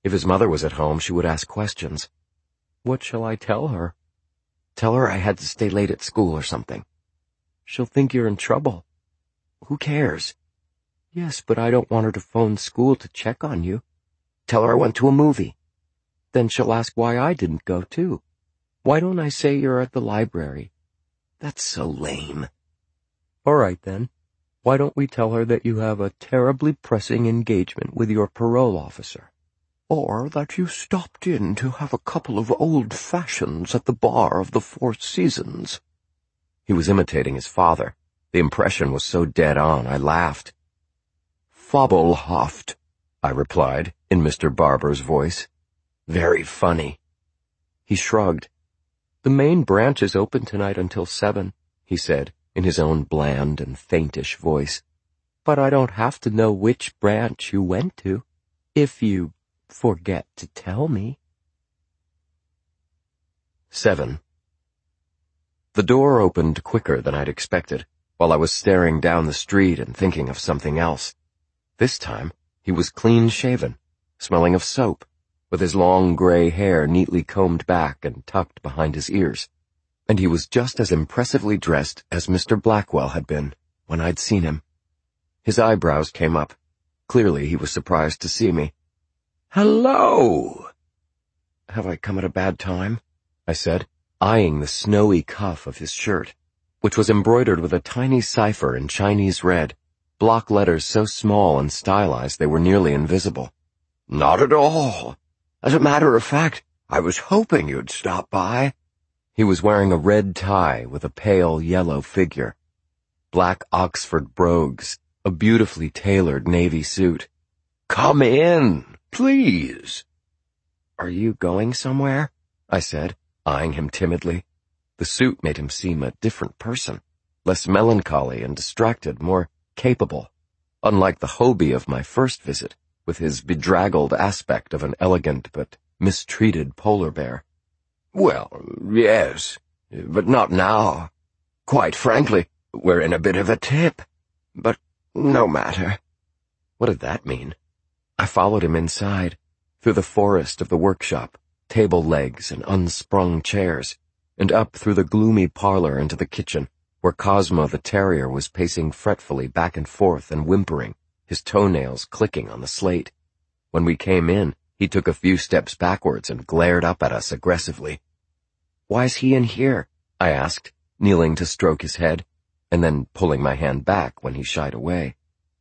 If his mother was at home, she would ask questions. What shall I tell her? Tell her I had to stay late at school or something. She'll think you're in trouble. Who cares? Yes, but I don't want her to phone school to check on you. Tell her I went to a movie. Then she'll ask why I didn't go, too. Why don't I say you're at the library? That's so lame. All right, then. Why don't we tell her that you have a terribly pressing engagement with your parole officer? Or that you stopped in to have a couple of old fashions at the bar of the Four Seasons. He was imitating his father. The impression was so dead on, I laughed. Fabelhaft, I replied, in Mr. Barber's voice. Very funny. He shrugged. The main branch is open tonight until 7, he said, in his own bland and faintish voice. But I don't have to know which branch you went to, if you forget to tell me. 7. The door opened quicker than I'd expected, while I was staring down the street and thinking of something else. This time, he was clean-shaven, smelling of soap, with his long gray hair neatly combed back and tucked behind his ears, and he was just as impressively dressed as Mr. Blackwell had been when I'd seen him. His eyebrows came up. Clearly he was surprised to see me. Hello! Have I come at a bad time? I said, eyeing the snowy cuff of his shirt, which was embroidered with a tiny cipher in Chinese red, block letters so small and stylized they were nearly invisible. Not at all. As a matter of fact, I was hoping you'd stop by. He was wearing a red tie with a pale yellow figure, black Oxford brogues, a beautifully tailored navy suit. Come in, please. Are you going somewhere? I said, eyeing him timidly. The suit made him seem a different person, less melancholy and distracted, more capable, unlike the Hobie of my first visit, with his bedraggled aspect of an elegant but mistreated polar bear. Well, yes, but not now. Quite frankly, we're in a bit of a tip, but no matter. What did that mean? I followed him inside, through the forest of the workshop, table legs and unsprung chairs, and up through the gloomy parlor into the kitchen, where Cosmo the terrier was pacing fretfully back and forth and whimpering, his toenails clicking on the slate. When we came in, he took a few steps backwards and glared up at us aggressively. Why's he in here? I asked, kneeling to stroke his head, and then pulling my hand back when he shied away.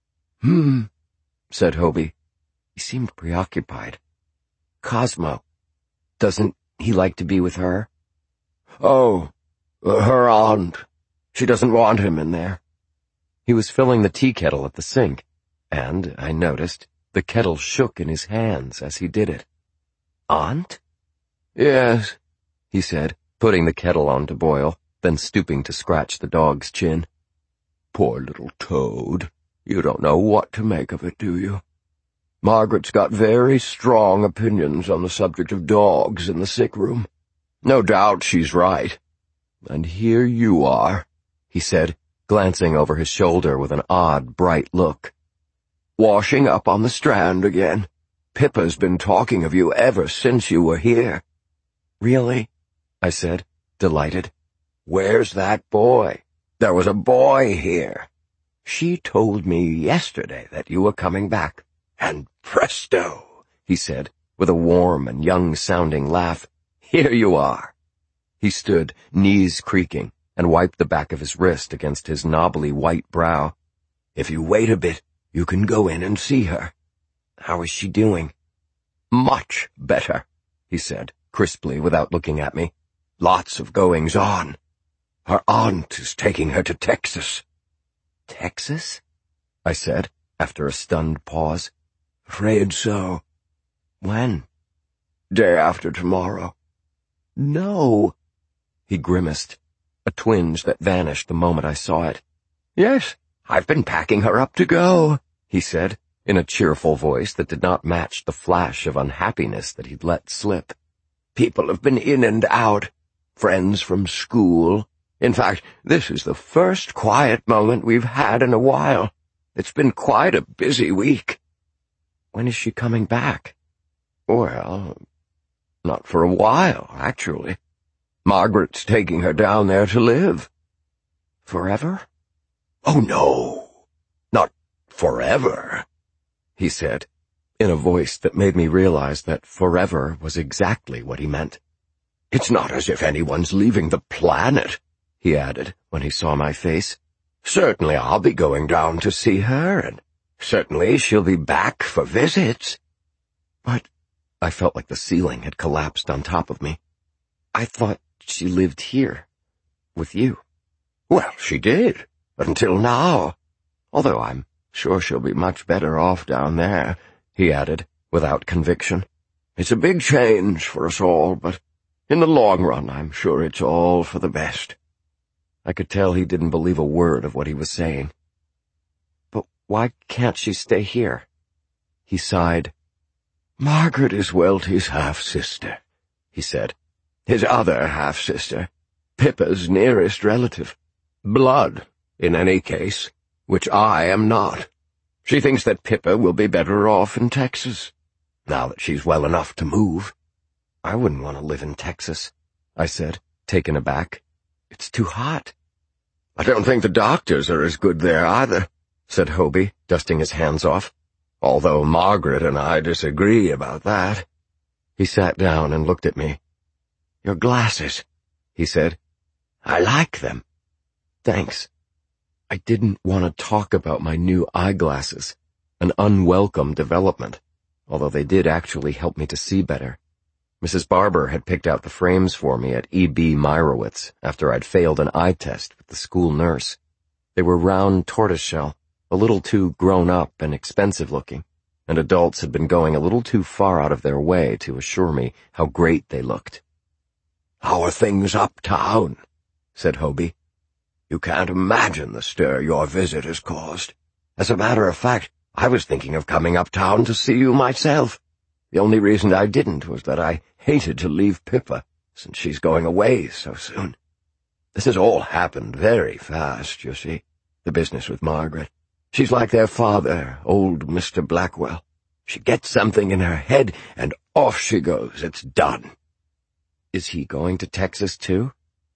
Said Hobie. He seemed preoccupied. Cosmo. Doesn't he like to be with her? Oh, her aunt. She doesn't want him in there. He was filling the tea kettle at the sink, and, I noticed, the kettle shook in his hands as he did it. Aunt? Yes, he said, putting the kettle on to boil, then stooping to scratch the dog's chin. Poor little toad. You don't know what to make of it, do you? Margaret's got very strong opinions on the subject of dogs in the sick room. No doubt she's right. And here you are, he said, glancing over his shoulder with an odd, bright look. Washing up on the Strand again. Pippa's been talking of you ever since you were here. Really? I said, delighted. Where's that boy? There was a boy here. She told me yesterday that you were coming back. And presto, he said, with a warm and young-sounding laugh, here you are. He stood, knees creaking, and wiped the back of his wrist against his knobbly white brow. If you wait a bit, you can go in and see her. How is she doing? Much better, he said, crisply, without looking at me. Lots of goings-on. Her aunt is taking her to Texas. Texas? I said, after a stunned pause. Afraid so. When? Day after tomorrow. No. He grimaced, a twinge that vanished the moment I saw it. Yes, I've been packing her up to go, he said, in a cheerful voice that did not match the flash of unhappiness that he'd let slip. People have been in and out, friends from school. In fact, this is the first quiet moment we've had in a while. It's been quite a busy week. When is she coming back? Well, not for a while, actually. Margaret's taking her down there to live. Forever? Oh, no, not forever, he said, in a voice that made me realize that forever was exactly what he meant. It's not as if anyone's leaving the planet, he added when he saw my face. Certainly I'll be going down to see her, and certainly she'll be back for visits. But I felt like the ceiling had collapsed on top of me. I thought she lived here, with you. Well, she did, until now. Although I'm sure she'll be much better off down there, he added, without conviction. It's a big change for us all, but in the long run, I'm sure it's all for the best. I could tell he didn't believe a word of what he was saying. But why can't she stay here? He sighed. Margaret is Welty's half-sister, he said. His other half-sister, Pippa's nearest relative. Blood, in any case, which I am not. She thinks that Pippa will be better off in Texas, now that she's well enough to move. I wouldn't want to live in Texas, I said, taken aback. It's too hot. I don't think the doctors are as good there either, said Hobie, dusting his hands off, although Margaret and I disagree about that. He sat down and looked at me. Your glasses, he said. I like them. Thanks. I didn't want to talk about my new eyeglasses, an unwelcome development, although they did actually help me to see better. Mrs. Barber had picked out the frames for me at E.B. Meyerowitz after I'd failed an eye test with the school nurse. They were round tortoiseshell, a little too grown-up and expensive-looking, and adults had been going a little too far out of their way to assure me how great they looked. How are things uptown? Said Hobie. You can't imagine the stir your visit has caused. As a matter of fact, I was thinking of coming uptown to see you myself. The only reason I didn't was that I hated to leave Pippa, since she's going away so soon. This has all happened very fast, you see, the business with Margaret. She's like their father, old Mr. Blackwell. She gets something in her head, and off she goes. It's done. Is he going to Texas, too?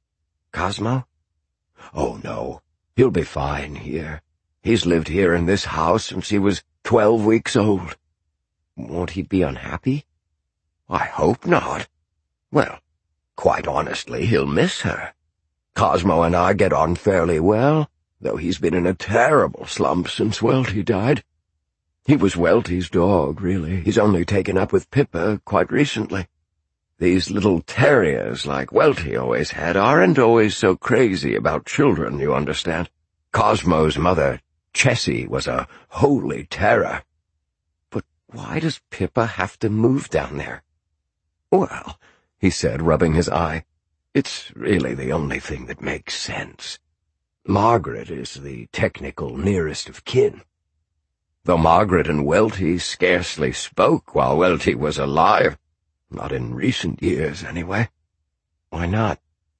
Cosmo? Oh, no. He'll be fine here. He's lived here in this house since he was 12 weeks old. Won't he be unhappy? I hope not. Well, quite honestly, he'll miss her. Cosmo and I get on fairly well, though he's been in a terrible slump since Welty died. He was Welty's dog, really. He's only taken up with Pippa quite recently. These little terriers like Welty always had aren't always so crazy about children, you understand. Cosmo's mother, Chessie, was a holy terror. But why does Pippa have to move down there? Well, he said, rubbing his eye, it's really the only thing that makes sense. Margaret is the technical nearest of kin. Though Margaret and Welty scarcely spoke while Welty was alive, not in recent years, anyway. Why not?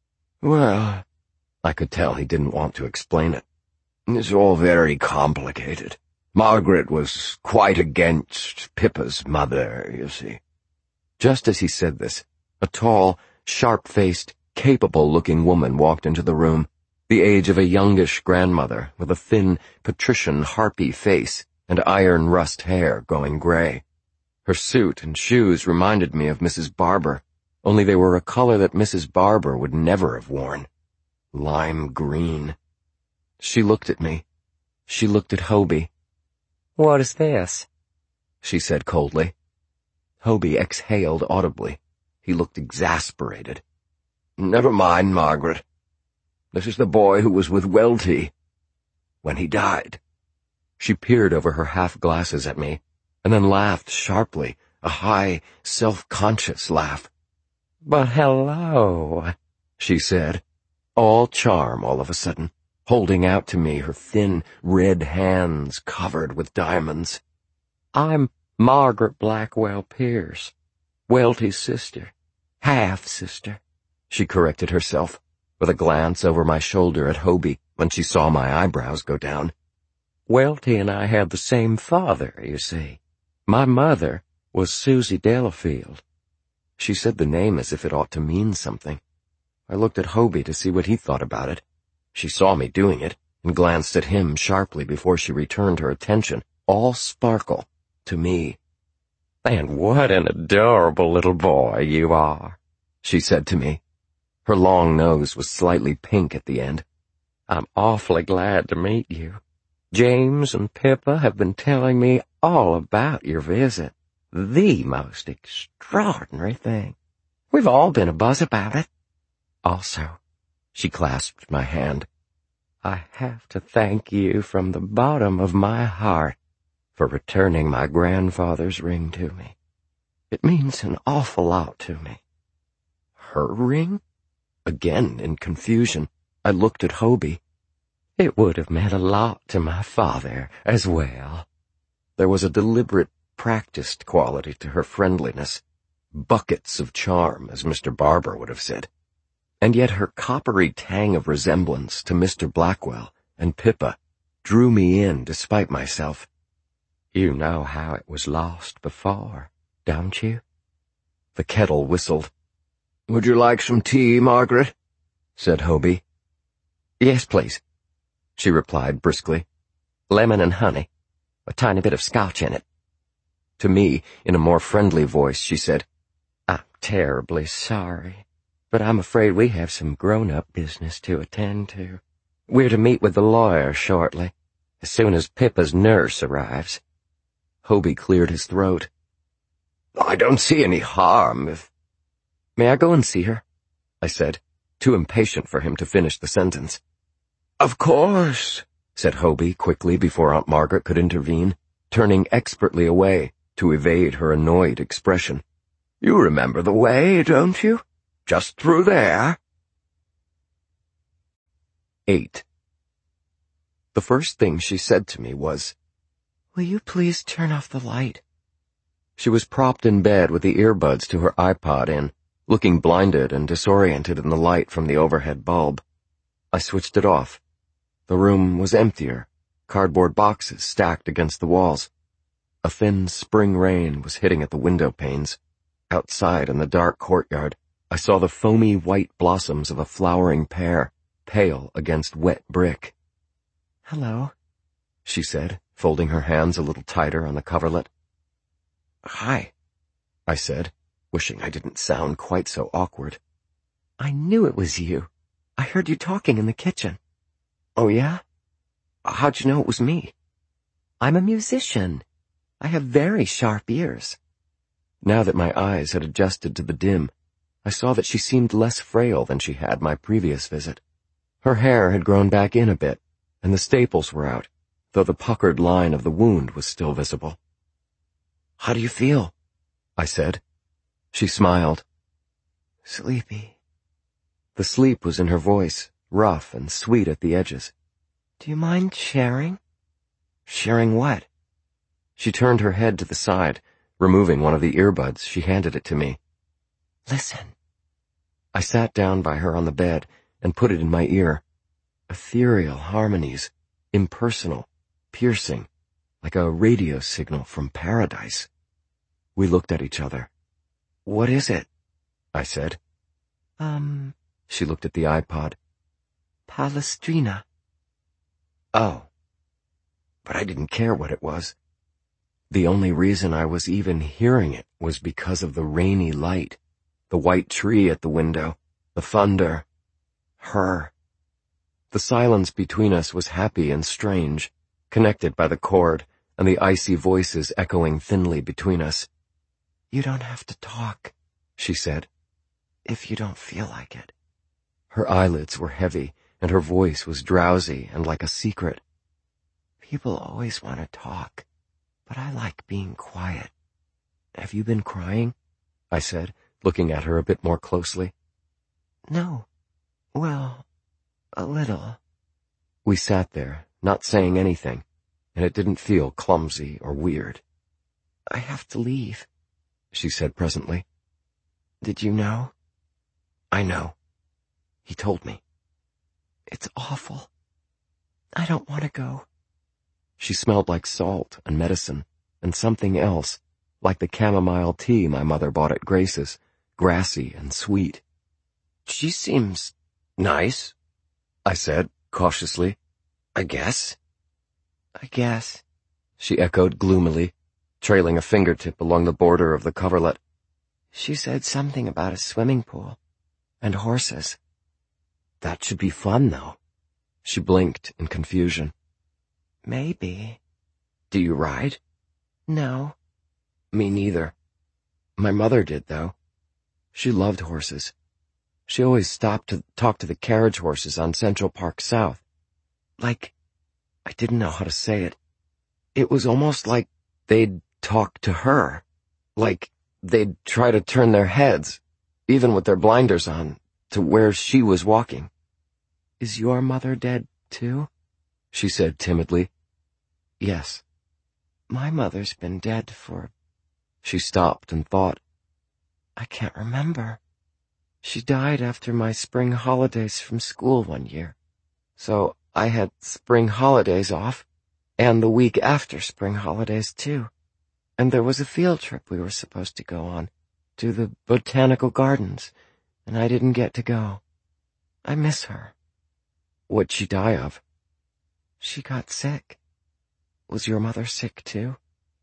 Well, I could tell he didn't want to explain it. It's all very complicated. Margaret was quite against Pippa's mother, you see. Just as he said this, a tall, sharp-faced, capable-looking woman walked into the room, the age of a youngish grandmother with a thin, patrician harpy face and iron rust hair going gray. Her suit and shoes reminded me of Mrs. Barber, only they were a color that Mrs. Barber would never have worn. Lime green. She looked at me. She looked at Hobie. "What is this?" she said coldly. Hobie exhaled audibly. He looked exasperated. "Never mind, Margaret. This is the boy who was with Welty when he died." She peered over her half-glasses at me, and then laughed sharply, a high, self-conscious laugh. "But hello," she said, all charm all of a sudden, holding out to me her thin, red hands covered with diamonds. "I'm Margaret Blackwell Pierce, Welty's sister, half-sister," she corrected herself, with a glance over my shoulder at Hobie when she saw my eyebrows go down. "Welty and I have the same father, you see. My mother, was Susie Delafield. She said the name as if it ought to mean something. I looked at Hobie to see what he thought about it. She saw me doing it and glanced at him sharply before she returned her attention, all sparkle, to me. "And what an adorable little boy you are," she said to me. Her long nose was slightly pink at the end. "I'm awfully glad to meet you. James and Pippa have been telling me all about your visit. The most extraordinary thing. We've all been abuzz about it. Also," she clasped my hand, "I have to thank you from the bottom of my heart for returning my grandfather's ring to me. It means an awful lot to me." Her ring? Again, in confusion, I looked at Hobie. "It would have meant a lot to my father as well." There was a deliberate, practiced quality to her friendliness, buckets of charm, as Mr. Barber would have said. And yet her coppery tang of resemblance to Mr. Blackwell and Pippa drew me in despite myself. "You know how it was lost before, don't you?" The kettle whistled. "Would you like some tea, Margaret?" said Hobie. "Yes, please," she replied briskly. "Lemon and honey. A tiny bit of scotch in it." To me, in a more friendly voice, she said, "I'm terribly sorry, but I'm afraid we have some grown-up business to attend to. We're to meet with the lawyer shortly, as soon as Pippa's nurse arrives." Hobie cleared his throat. "I don't see any harm if—" "May I go and see her?" I said, too impatient for him to finish the sentence. "Of course," said Hobie quickly before Aunt Margaret could intervene, turning expertly away to evade her annoyed expression. "You remember the way, don't you? Just through there." 8. The first thing she said to me was, "Will you please turn off the light?" She was propped in bed with the earbuds to her iPod in, looking blinded and disoriented in the light from the overhead bulb. I switched it off. The room was emptier, cardboard boxes stacked against the walls. A thin spring rain was hitting at the window panes. Outside in the dark courtyard, I saw the foamy white blossoms of a flowering pear, pale against wet brick. "Hello," she said, folding her hands a little tighter on the coverlet. "Hi," I said, wishing I didn't sound quite so awkward. "I knew it was you. I heard you talking in the kitchen." "Oh, yeah? How'd you know it was me?" "I'm a musician. I have very sharp ears." Now that my eyes had adjusted to the dim, I saw that she seemed less frail than she had my previous visit. Her hair had grown back in a bit, and the staples were out, though the puckered line of the wound was still visible. "How do you feel?" I said. She smiled. "Sleepy." The sleep was in her voice, rough and sweet at the edges. "Do you mind sharing?" "Sharing what?" She turned her head to the side. Removing one of the earbuds, she handed it to me. "Listen." I sat down by her on the bed and put it in my ear. Ethereal harmonies, impersonal, piercing, like a radio signal from paradise. We looked at each other. "What is it?" I said. She looked at the iPod. "Palestrina." Oh. But I didn't care what it was. The only reason I was even hearing it was because of the rainy light, the white tree at the window, the thunder, her. The silence between us was happy and strange, connected by the cord and the icy voices echoing thinly between us. "You don't have to talk," she said, "if you don't feel like it." Her eyelids were heavy, and her voice was drowsy and like a secret. "People always want to talk, but I like being quiet." "Have you been crying?" I said, looking at her a bit more closely. "No. Well, a little." We sat there, not saying anything, and it didn't feel clumsy or weird. "I have to leave," she said presently. "Did you know?" "I know. He told me." "It's awful. I don't want to go." She smelled like salt and medicine and something else, like the chamomile tea my mother bought at Grace's, grassy and sweet. "She seems nice," I said, cautiously. "I guess." "I guess," she echoed gloomily, trailing a fingertip along the border of the coverlet. "She said something about a swimming pool and horses." "That should be fun, though." She blinked in confusion. "Maybe." "Do you ride?" "No." "Me neither. My mother did, though. She loved horses. She always stopped to talk to the carriage horses on Central Park South. I didn't know how to say it. It was almost like they'd talk to her. Like they'd try to turn their heads, even with their blinders on, to where she was walking." "Is your mother dead, too?" she said timidly. "Yes." "My mother's been dead for—" She stopped and thought. "I can't remember. She died after my spring holidays from school one year. So I had spring holidays off, and the week after spring holidays, too. And there was a field trip we were supposed to go on, to the botanical gardens, and I didn't get to go. I miss her." "What'd she die of?" "She got sick." "Was your mother sick, too?"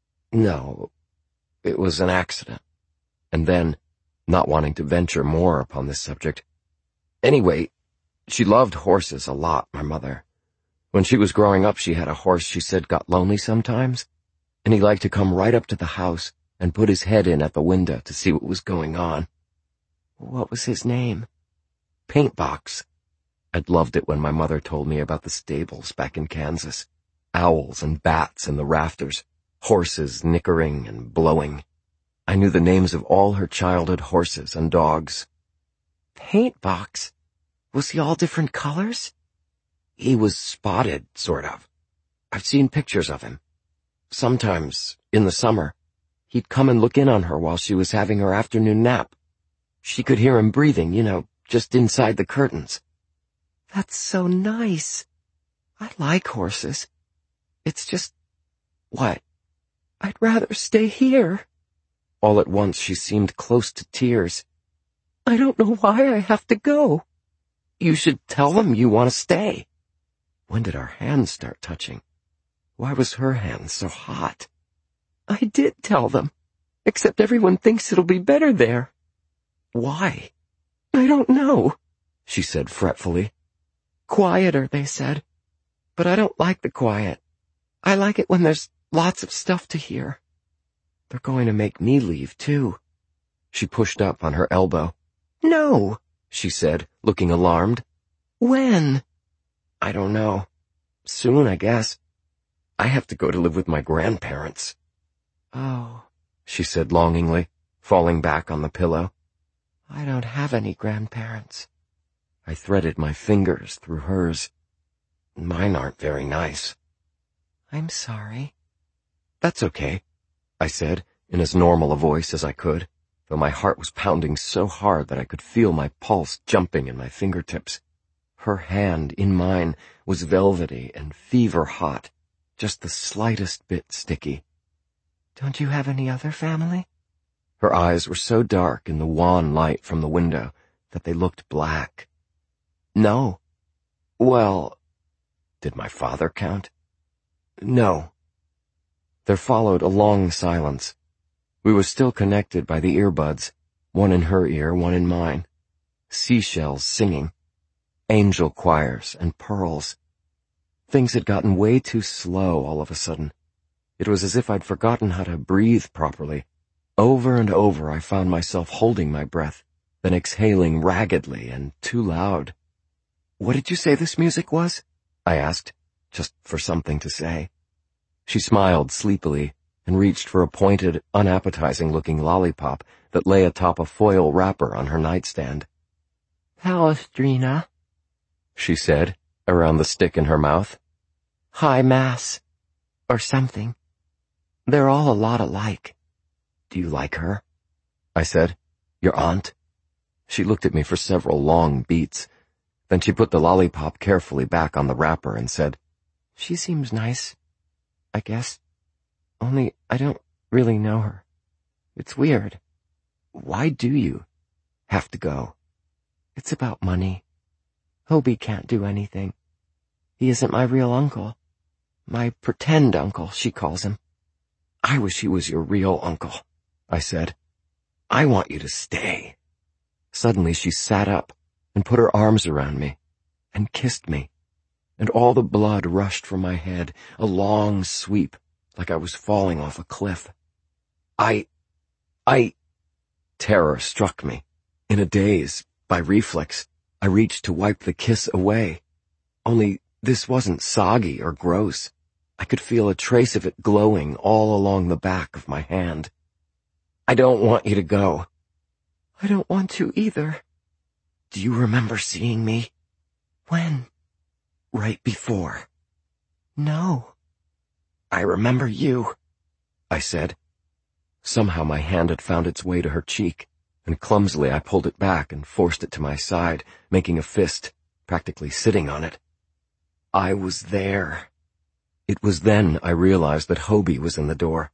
"No, it was an accident." And then, not wanting to venture more upon this subject, "Anyway, she loved horses a lot, my mother. When she was growing up, she had a horse she said got lonely sometimes, and he liked to come right up to the house and put his head in at the window to see what was going on." "What was his name?" "Paintbox." I'd loved it when my mother told me about the stables back in Kansas. Owls and bats in the rafters, horses nickering and blowing. I knew the names of all her childhood horses and dogs. "Paintbox? Was he all different colors?" "He was spotted, sort of. I've seen pictures of him. Sometimes, in the summer, he'd come and look in on her while she was having her afternoon nap. She could hear him breathing, just inside the curtains." "That's so nice. I like horses. It's just—" "What?" "I'd rather stay here." All at once she seemed close to tears. "I don't know why I have to go." "You should tell them you want to stay." When did our hands start touching? Why was her hand so hot? "I did tell them, except everyone thinks it'll be better there." "Why?" "I don't know," she said fretfully. "Quieter, they said. But I don't like the quiet. I like it when there's lots of stuff to hear. They're going to make me leave, too." She pushed up on her elbow. "No," she said, looking alarmed. "When?" "I don't know. Soon, I guess. I have to go to live with my grandparents." "Oh," she said longingly, falling back on the pillow. "I don't have any grandparents." I threaded my fingers through hers. "Mine aren't very nice." "I'm sorry." "That's okay," I said, in as normal a voice as I could, though my heart was pounding so hard that I could feel my pulse jumping in my fingertips. Her hand, in mine, was velvety and fever-hot, just the slightest bit sticky. "Don't you have any other family?" Her eyes were so dark in the wan light from the window that they looked black. "No." "Well, did my father count?" "No." There followed a long silence. We were still connected by the earbuds, one in her ear, one in mine. Seashells singing, angel choirs and pearls. Things had gotten way too slow all of a sudden. It was as if I'd forgotten how to breathe properly. Over and over I found myself holding my breath, then exhaling raggedly and too loud. "What did you say this music was?" I asked, just for something to say. She smiled sleepily and reached for a pointed, unappetizing-looking lollipop that lay atop a foil wrapper on her nightstand. "Palestrina," she said, around the stick in her mouth. "High Mass, or something. They're all a lot alike." "Do you like her?" I said. "Your aunt?" She looked at me for several long beats. Then she put the lollipop carefully back on the wrapper and said, "She seems nice, I guess. Only I don't really know her." It's weird. Why do you have to go? It's about money. Hobie can't do anything. He isn't my real uncle. My pretend uncle, she calls him. I wish he was your real uncle, I said. I want you to stay. Suddenly she sat up and put her arms around me and kissed me, and all the blood rushed from my head, a long sweep, like I was falling off a cliff. Terror struck me. In a daze, by reflex, I reached to wipe the kiss away. Only this wasn't soggy or gross. I could feel a trace of it glowing all along the back of my hand. I don't want you to go. I don't want to either. Do you remember seeing me? When? Right before. No. I remember you, I said. Somehow my hand had found its way to her cheek, and clumsily I pulled it back and forced it to my side, making a fist, practically sitting on it. I was there. It was then I realized that Hobie was in the door.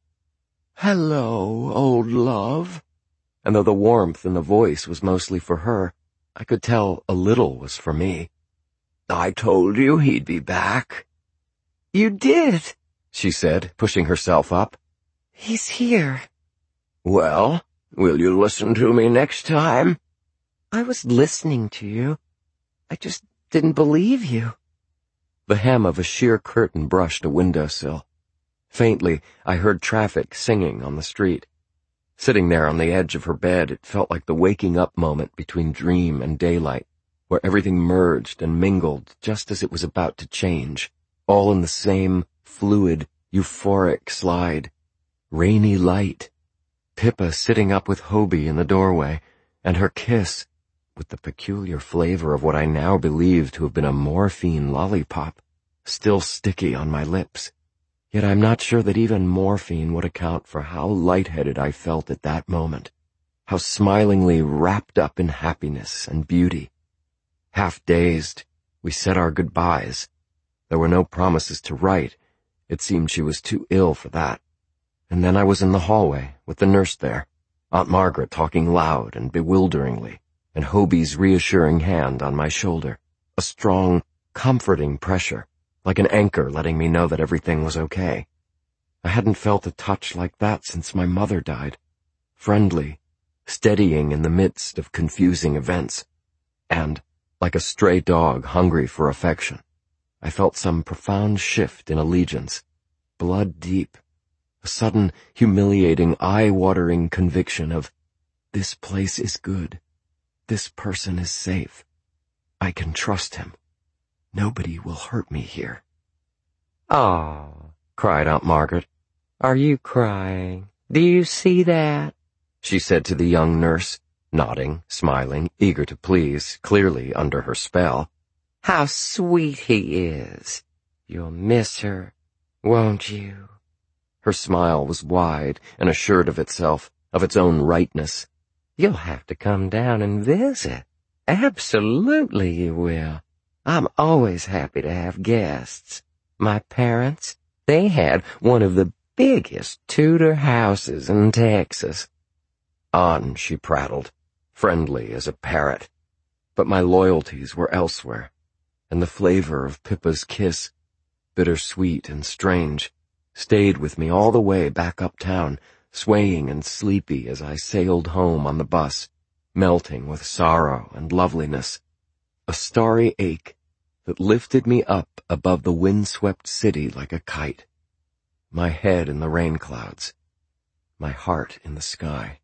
Hello, old love. And though the warmth in the voice was mostly for her, I could tell a little was for me. I told you he'd be back. You did, she said, pushing herself up. He's here. Well, will you listen to me next time? I was listening to you. I just didn't believe you. The hem of a sheer curtain brushed a windowsill. Faintly, I heard traffic singing on the street. Sitting there on the edge of her bed, it felt like the waking up moment between dream and daylight, where everything merged and mingled just as it was about to change, all in the same fluid, euphoric slide. Rainy light. Pippa sitting up with Hobie in the doorway, and her kiss, with the peculiar flavor of what I now believe to have been a morphine lollipop, still sticky on my lips. Yet I'm not sure that even morphine would account for how lightheaded I felt at that moment, how smilingly wrapped up in happiness and beauty. Half dazed, we said our goodbyes. There were no promises to write. It seemed she was too ill for that. And then I was in the hallway with the nurse there, Aunt Margaret talking loud and bewilderingly, and Hobie's reassuring hand on my shoulder, a strong, comforting pressure, like an anchor letting me know that everything was okay. I hadn't felt a touch like that since my mother died, friendly, steadying in the midst of confusing events, and, like a stray dog hungry for affection, I felt some profound shift in allegiance, blood deep, a sudden, humiliating, eye-watering conviction of, this place is good, this person is safe, I can trust him. Nobody will hurt me here. "Ah," cried Aunt Margaret. "Are you crying? Do you see that?" she said to the young nurse, nodding, smiling, eager to please, clearly under her spell. "How sweet he is. You'll miss her, won't you?" Her smile was wide and assured of itself, of its own rightness. "You'll have to come down and visit. Absolutely you will. I'm always happy to have guests. My parents, they had one of the biggest Tudor houses in Texas." On she prattled, friendly as a parrot. But my loyalties were elsewhere, and the flavor of Pippa's kiss, bittersweet and strange, stayed with me all the way back uptown, swaying and sleepy as I sailed home on the bus, melting with sorrow and loveliness, a starry ache that lifted me up above the windswept city like a kite, my head in the rain clouds, my heart in the sky.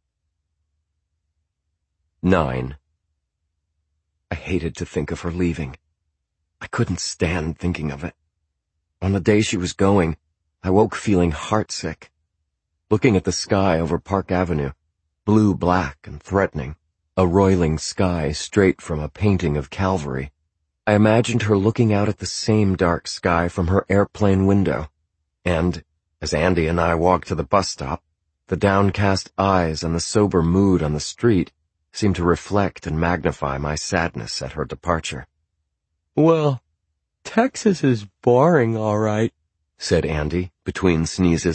9. I hated to think of her leaving. I couldn't stand thinking of it. On the day she was going, I woke feeling heartsick. Looking at the sky over Park Avenue, blue-black and threatening, a roiling sky straight from a painting of Calvary, I imagined her looking out at the same dark sky from her airplane window, and, as Andy and I walked to the bus stop, the downcast eyes and the sober mood on the street seemed to reflect and magnify my sadness at her departure. "Well, Texas is boring, all right," said Andy, between sneezes.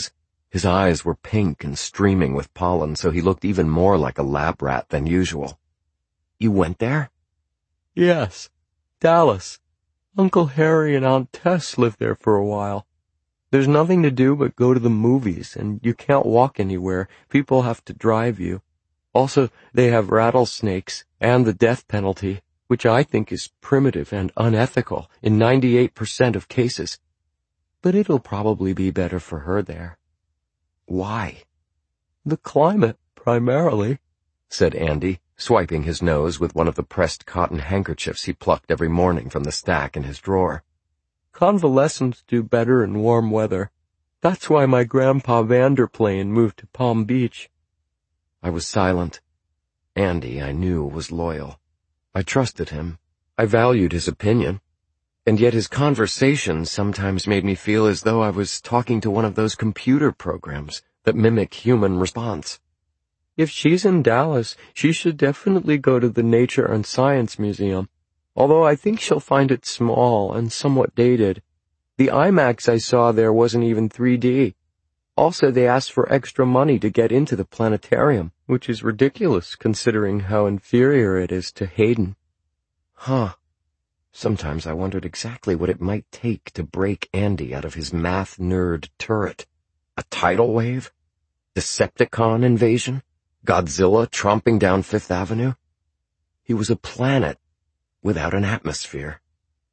His eyes were pink and streaming with pollen, so he looked even more like a lab rat than usual. You went there? Yes, Dallas. Uncle Harry and Aunt Tess lived there for a while. There's nothing to do but go to the movies, and you can't walk anywhere. People have to drive you. Also, they have rattlesnakes and the death penalty, which I think is primitive and unethical in 98% of cases. But it'll probably be better for her there. Why? The climate, primarily, said Andy, swiping his nose with one of the pressed cotton handkerchiefs he plucked every morning from the stack in his drawer. Convalescents do better in warm weather. That's why my Grandpa Vanderplane moved to Palm Beach. I was silent. Andy, I knew, was loyal. I trusted him. I valued his opinion. And yet his conversations sometimes made me feel as though I was talking to one of those computer programs that mimic human response. If she's in Dallas, she should definitely go to the Nature and Science Museum, although I think she'll find it small and somewhat dated. The IMAX I saw there wasn't even 3D. Also, they asked for extra money to get into the planetarium, which is ridiculous considering how inferior it is to Hayden. Huh. Sometimes I wondered exactly what it might take to break Andy out of his math nerd turret. A tidal wave? Decepticon invasion? Godzilla tromping down Fifth Avenue? He was a planet without an atmosphere.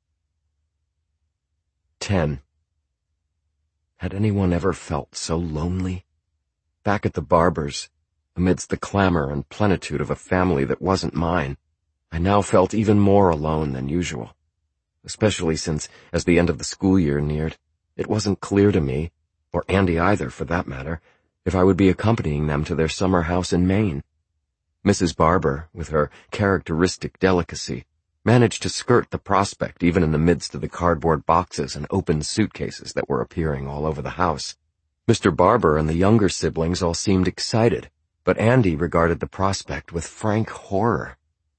10. Had anyone ever felt so lonely? Back at the barber's, amidst the clamor and plenitude of a family that wasn't mine, I now felt even more alone than usual, especially since, as the end of the school year neared, it wasn't clear to me, or Andy either for that matter, if I would be accompanying them to their summer house in Maine. Mrs. Barber, with her characteristic delicacy, managed to skirt the prospect even in the midst of the cardboard boxes and open suitcases that were appearing all over the house. Mr. Barber and the younger siblings all seemed excited, but Andy regarded the prospect with frank horror.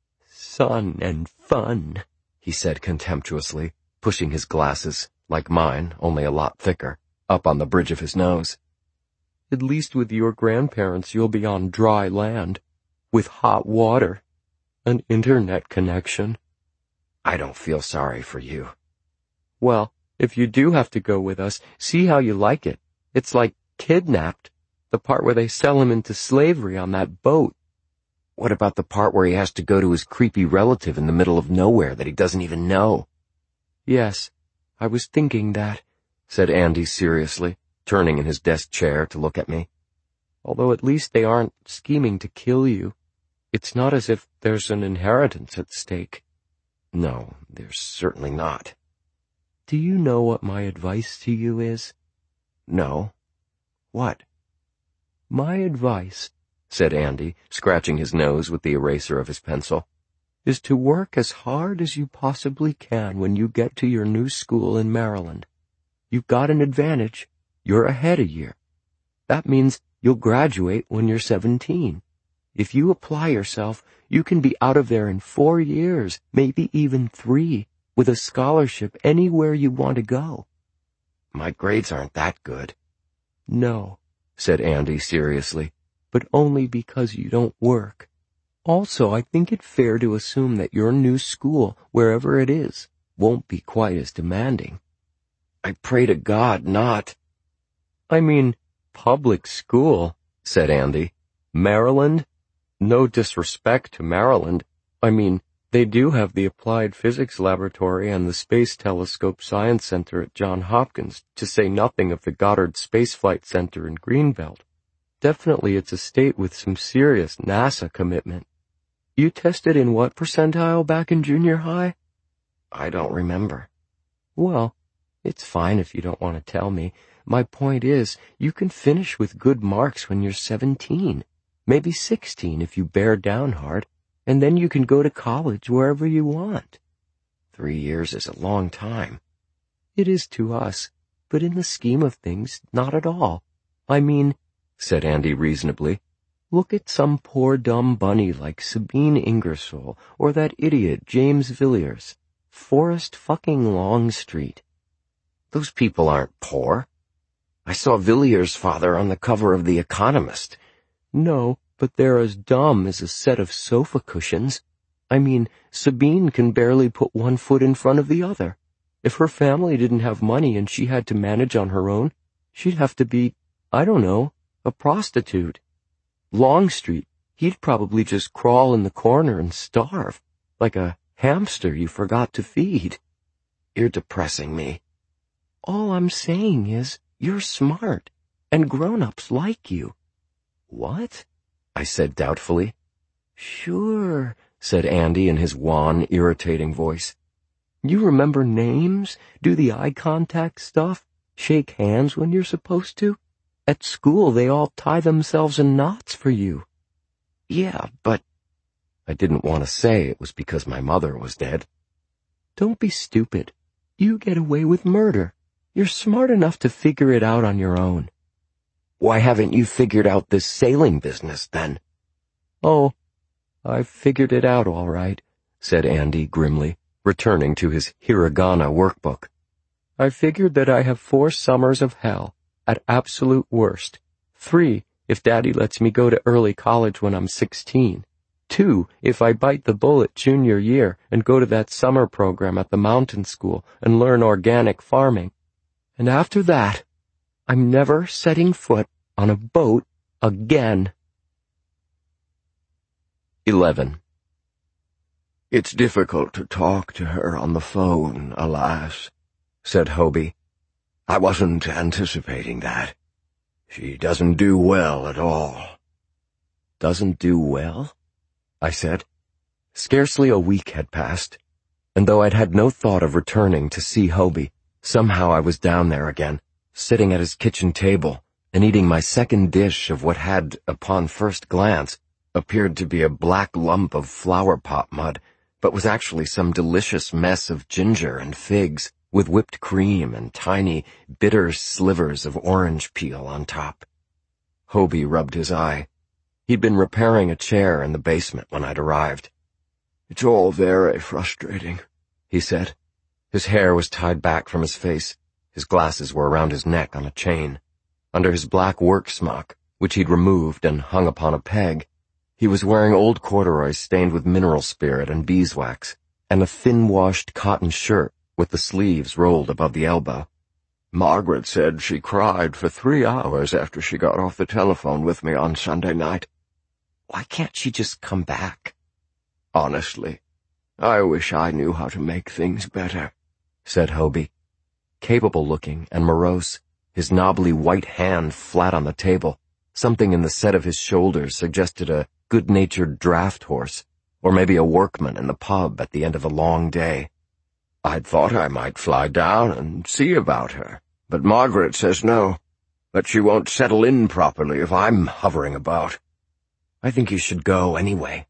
Sun and fun, he said contemptuously, pushing his glasses, like mine, only a lot thicker, up on the bridge of his nose. At least with your grandparents you'll be on dry land, with hot water, an internet connection. I don't feel sorry for you. Well, if you do have to go with us, see how you like it. It's like Kidnapped, the part where they sell him into slavery on that boat. What about the part where he has to go to his creepy relative in the middle of nowhere that he doesn't even know? Yes, I was thinking that, said Andy seriously, turning in his desk chair to look at me. Although at least they aren't scheming to kill you. It's not as if there's an inheritance at stake. No, there's certainly not. Do you know what my advice to you is? No. What? My advice, said Andy, scratching his nose with the eraser of his pencil, is to work as hard as you possibly can when you get to your new school in Maryland. You've got an advantage. You're ahead a year. That means you'll graduate when you're 17. If you apply yourself, you can be out of there in 4 years, maybe even 3, with a scholarship anywhere you want to go. My grades aren't that good. No, said Andy seriously, but only because you don't work. Also, I think it fair to assume that your new school, wherever it is, won't be quite as demanding. I pray to God not. I mean, public school, said Andy. Maryland? No disrespect to Maryland. I mean, they do have the Applied Physics Laboratory and the Space Telescope Science Center at Johns Hopkins, to say nothing of the Goddard Space Flight Center in Greenbelt. Definitely it's a state with some serious NASA commitment. You tested in what percentile back in junior high? I don't remember. Well, it's fine if you don't want to tell me. My point is, you can finish with good marks when you're 17, maybe 16 if you bear down hard, and then you can go to college wherever you want. 3 years is a long time. It is to us, but in the scheme of things, not at all. I mean, said Andy reasonably, look at some poor dumb bunny like Sabine Ingersoll or that idiot James Villiers. Forrest fucking Longstreet. Those people aren't poor. I saw Villiers' father on the cover of The Economist. No, but they're as dumb as a set of sofa cushions. I mean, Sabine can barely put one foot in front of the other. If her family didn't have money and she had to manage on her own, she'd have to be, I don't know, a prostitute. Longstreet, he'd probably just crawl in the corner and starve, like a hamster you forgot to feed. You're depressing me. All I'm saying is, you're smart, and grown-ups like you. What? I said doubtfully. Sure, said Andy in his wan, irritating voice. You remember names, do the eye contact stuff, shake hands when you're supposed to? At school, they all tie themselves in knots for you. Yeah, but I didn't want to say it was because my mother was dead. Don't be stupid. You get away with murder. You're smart enough to figure it out on your own. Why haven't you figured out this sailing business, then? Oh, I've figured it out all right, said Andy grimly, returning to his hiragana workbook. I figured that I have 4 summers of hell, at absolute worst. 3, if Daddy lets me go to early college when I'm 16. 2, if I bite the bullet junior year and go to that summer program at the mountain school and learn organic farming. And after that, I'm never setting foot on a boat again. 11. It's difficult to talk to her on the phone, alas, said Hobie. I wasn't anticipating that. She doesn't do well at all. Doesn't do well? I said. Scarcely a week had passed, and though I'd had no thought of returning to see Hobie, somehow I was down there again, sitting at his kitchen table and eating my second dish of what had, upon first glance, appeared to be a black lump of flower pot mud, but was actually some delicious mess of ginger and figs, with whipped cream and tiny, bitter slivers of orange peel on top. Hobie rubbed his eye. He'd been repairing a chair in the basement when I'd arrived. It's all very frustrating, he said. His hair was tied back from his face. His glasses were around his neck on a chain. Under his black work smock, which he'd removed and hung upon a peg, he was wearing old corduroys stained with mineral spirit and beeswax, and a thin-washed cotton shirt with the sleeves rolled above the elbow. Margaret said she cried for 3 hours after she got off the telephone with me on Sunday night. Why can't she just come back? Honestly, I wish I knew how to make things better, said Hobie. Capable-looking and morose, his knobbly white hand flat on the table, something in the set of his shoulders suggested a good-natured draft horse, or maybe a workman in the pub at the end of a long day. I'd thought I might fly down and see about her, but Margaret says no, that she won't settle in properly if I'm hovering about. I think you should go anyway.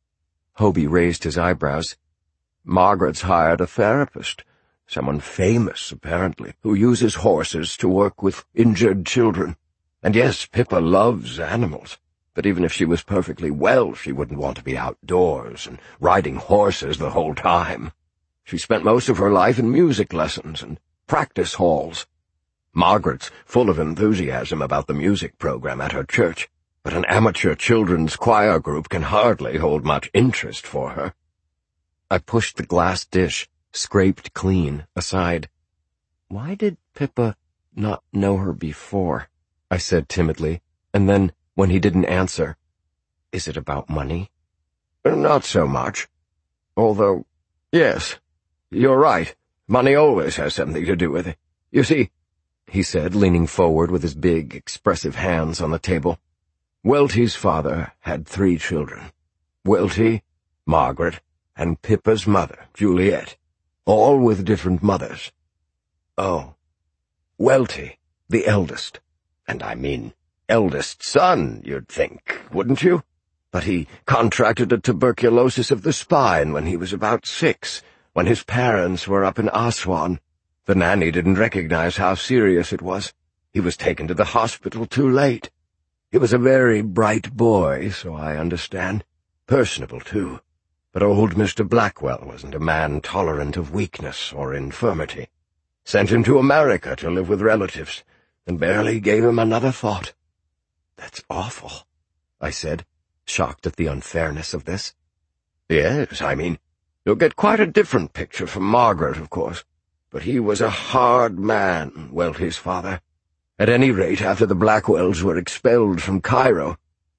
Hobie raised his eyebrows. Margaret's hired a therapist, someone famous, apparently, who uses horses to work with injured children. And yes, Pippa loves animals, but even if she was perfectly well, she wouldn't want to be outdoors and riding horses the whole time. She spent most of her life in music lessons and practice halls. Margaret's full of enthusiasm about the music program at her church, but an amateur children's choir group can hardly hold much interest for her. I pushed the glass dish, scraped clean, aside. Why did Pippa not know her before? I said timidly, and then, when he didn't answer, is it about money? Not so much. Although, yes, you're right. Money always has something to do with it. You see, he said, leaning forward with his big, expressive hands on the table, Welty's father had 3 children. Welty, Margaret, and Pippa's mother, Juliet, all with different mothers. Oh, Welty, the eldest, and I mean eldest son, you'd think, wouldn't you? But he contracted a tuberculosis of the spine when he was about 6, when his parents were up in Aswan. The nanny didn't recognize how serious it was. He was taken to the hospital too late. He was a very bright boy, so I understand. Personable, too. But old Mr. Blackwell wasn't a man tolerant of weakness or infirmity. Sent him to America to live with relatives. and barely gave him another thought. That's awful, I said, shocked at the unfairness of this. Yes, I mean, you'll get quite a different picture from Margaret, of course, but he was a hard man, Welty's father. At any rate, after the Blackwells were expelled from Cairo.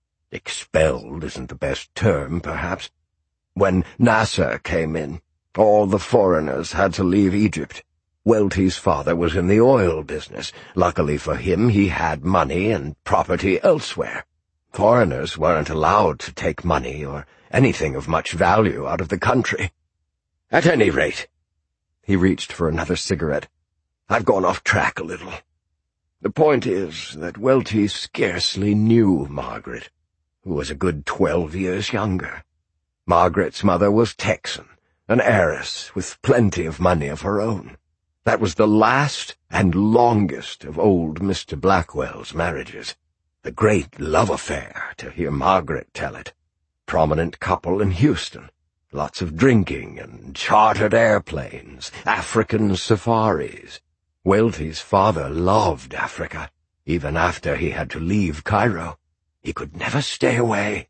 Expelled isn't the best term, perhaps. When Nasser came in, all the foreigners had to leave Egypt. Welty's father was in the oil business. Luckily for him, he had money and property elsewhere. Foreigners weren't allowed to take money or anything of much value out of the country. At any rate, he reached for another cigarette. I've gone off track a little. The point is that Welty scarcely knew Margaret, who was a good 12 years younger. Margaret's mother was Texan, an heiress with plenty of money of her own. That was the last and longest of old Mr. Blackwell's marriages. The great love affair, to hear Margaret tell it. Prominent couple in Houston. Lots of drinking and chartered airplanes, African safaris. Welty's father loved Africa, even after he had to leave Cairo. He could never stay away.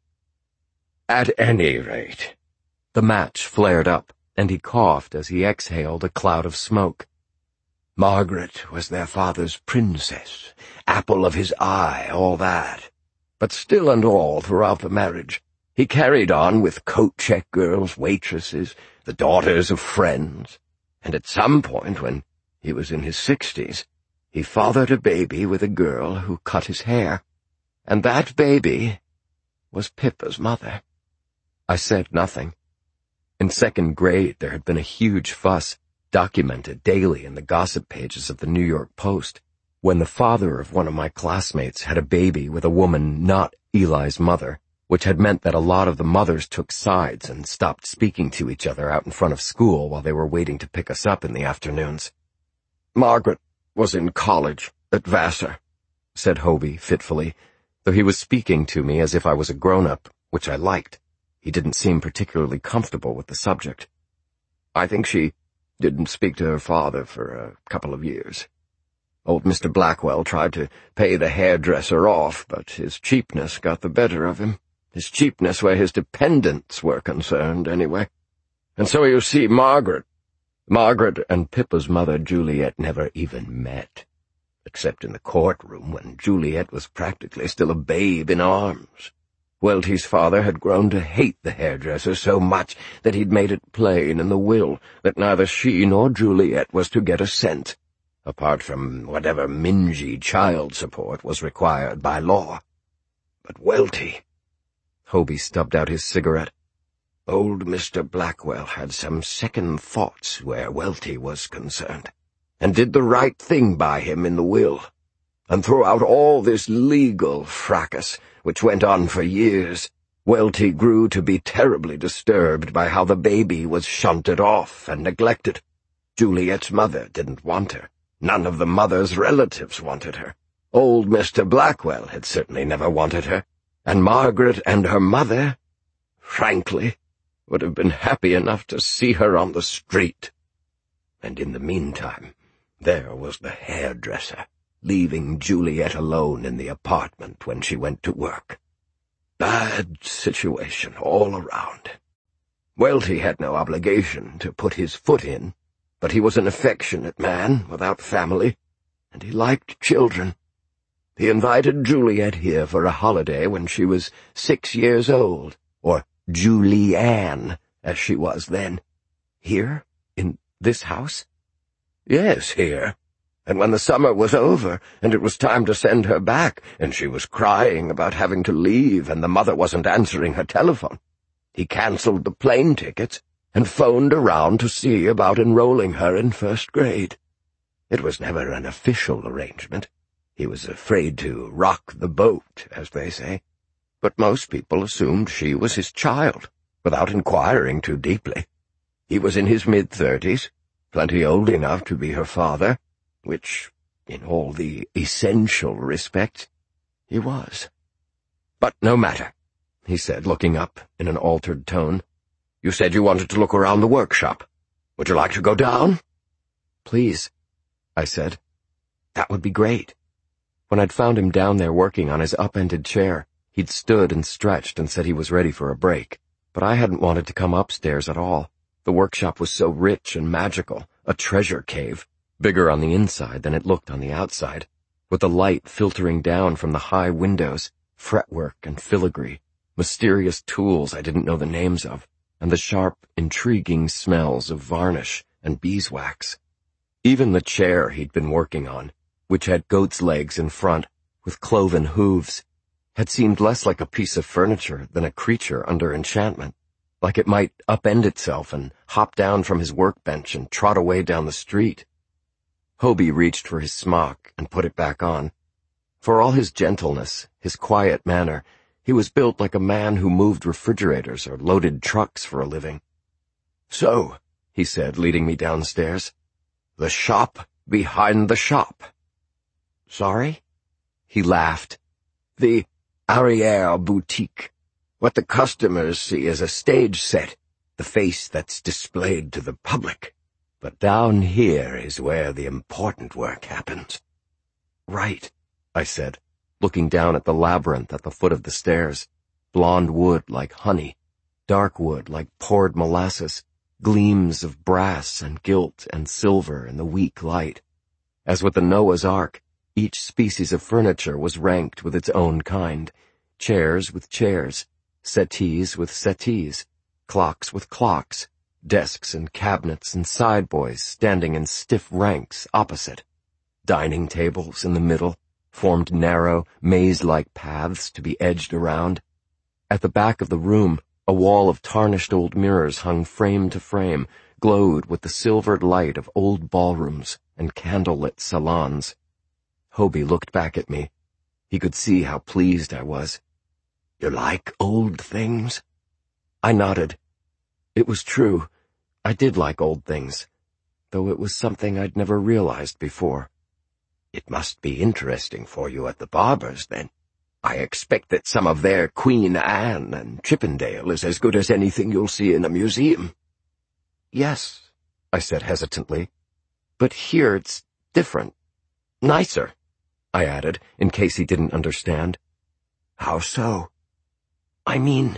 At any rate, the match flared up, and he coughed as he exhaled a cloud of smoke. Margaret was their father's princess, apple of his eye, all that. But still and all, throughout the marriage, he carried on with coat-check girls, waitresses, the daughters of friends, and at some point, when he was in his 60s, he fathered a baby with a girl who cut his hair, and that baby was Pippa's mother. I said nothing. In second grade, there had been a huge fuss, documented daily in the gossip pages of the New York Post, when the father of one of my classmates had a baby with a woman not Eli's mother, which had meant that a lot of the mothers took sides and stopped speaking to each other out in front of school while they were waiting to pick us up in the afternoons. Margaret was in college at Vassar, said Hobie fitfully, though he was speaking to me as if I was a grown-up, which I liked. He didn't seem particularly comfortable with the subject. I think she didn't speak to her father for a couple of years. Old Mr. Blackwell tried to pay the hairdresser off, but his cheapness got the better of him. His cheapness where his dependents were concerned, anyway. And so you see, Margaret and Pippa's mother, Juliet, never even met, except in the courtroom when Juliet was practically still a babe in arms. Welty's father had grown to hate the hairdresser so much that he'd made it plain in the will that neither she nor Juliet was to get a cent, apart from whatever mingy child support was required by law. But Welty— Hobie stubbed out his cigarette. Old Mr. Blackwell had some second thoughts where Welty was concerned, and did the right thing by him in the will. And throughout all this legal fracas, which went on for years, Welty grew to be terribly disturbed by how the baby was shunted off and neglected. Juliet's mother didn't want her. None of the mother's relatives wanted her. Old Mr. Blackwell had certainly never wanted her, and Margaret and her mother, frankly, would have been happy enough to see her on the street. And in the meantime, there was the hairdresser, leaving Juliet alone in the apartment when she went to work. Bad situation all around. Welty had no obligation to put his foot in, but he was an affectionate man without family, and he liked children. He invited Juliet here for a holiday when she was 6 years old, or Julianne, as she was then. Here? In this house? Yes, here. And when the summer was over, and it was time to send her back, and she was crying about having to leave, and the mother wasn't answering her telephone, he cancelled the plane tickets and phoned around to see about enrolling her in first grade. It was never an official arrangement. He was afraid to rock the boat, as they say, but most people assumed she was his child, without inquiring too deeply. He was in his mid-30s, plenty old enough to be her father, which, in all the essential respects, he was. But no matter, he said, looking up in an altered tone. You said you wanted to look around the workshop. Would you like to go down? Please, I said. That would be great. When I'd found him down there working on his upended chair, he'd stood and stretched and said he was ready for a break. But I hadn't wanted to come upstairs at all. The workshop was so rich and magical, a treasure cave, bigger on the inside than it looked on the outside, with the light filtering down from the high windows, fretwork and filigree, mysterious tools I didn't know the names of, and the sharp, intriguing smells of varnish and beeswax. Even the chair he'd been working on, which had goat's legs in front, with cloven hooves, had seemed less like a piece of furniture than a creature under enchantment, like it might upend itself and hop down from his workbench and trot away down the street. Hobie reached for his smock and put it back on. For all his gentleness, his quiet manner, he was built like a man who moved refrigerators or loaded trucks for a living. "So," he said, leading me downstairs, "the shop behind the shop." "Sorry?" He laughed. "The Arrière Boutique. What the customers see is a stage set, the face that's displayed to the public. But down here is where the important work happens." "Right," I said, looking down at the labyrinth at the foot of the stairs. Blonde wood like honey, dark wood like poured molasses, gleams of brass and gilt and silver in the weak light. As with the Noah's Ark, each species of furniture was ranked with its own kind, chairs with chairs, settees with settees, clocks with clocks, desks and cabinets and sideboys standing in stiff ranks opposite. Dining tables in the middle formed narrow, maze-like paths to be edged around. At the back of the room, a wall of tarnished old mirrors hung frame to frame, glowed with the silvered light of old ballrooms and candle-lit salons. Hobie looked back at me. He could see how pleased I was. "You like old things?" I nodded. It was true. I did like old things, though it was something I'd never realized before. "It must be interesting for you at the Barbers, then. I expect that some of their Queen Anne and Chippendale is as good as anything you'll see in a museum." "Yes," I said hesitantly, "but here it's different. Nicer," I added, in case he didn't understand. "How so?" "I mean—"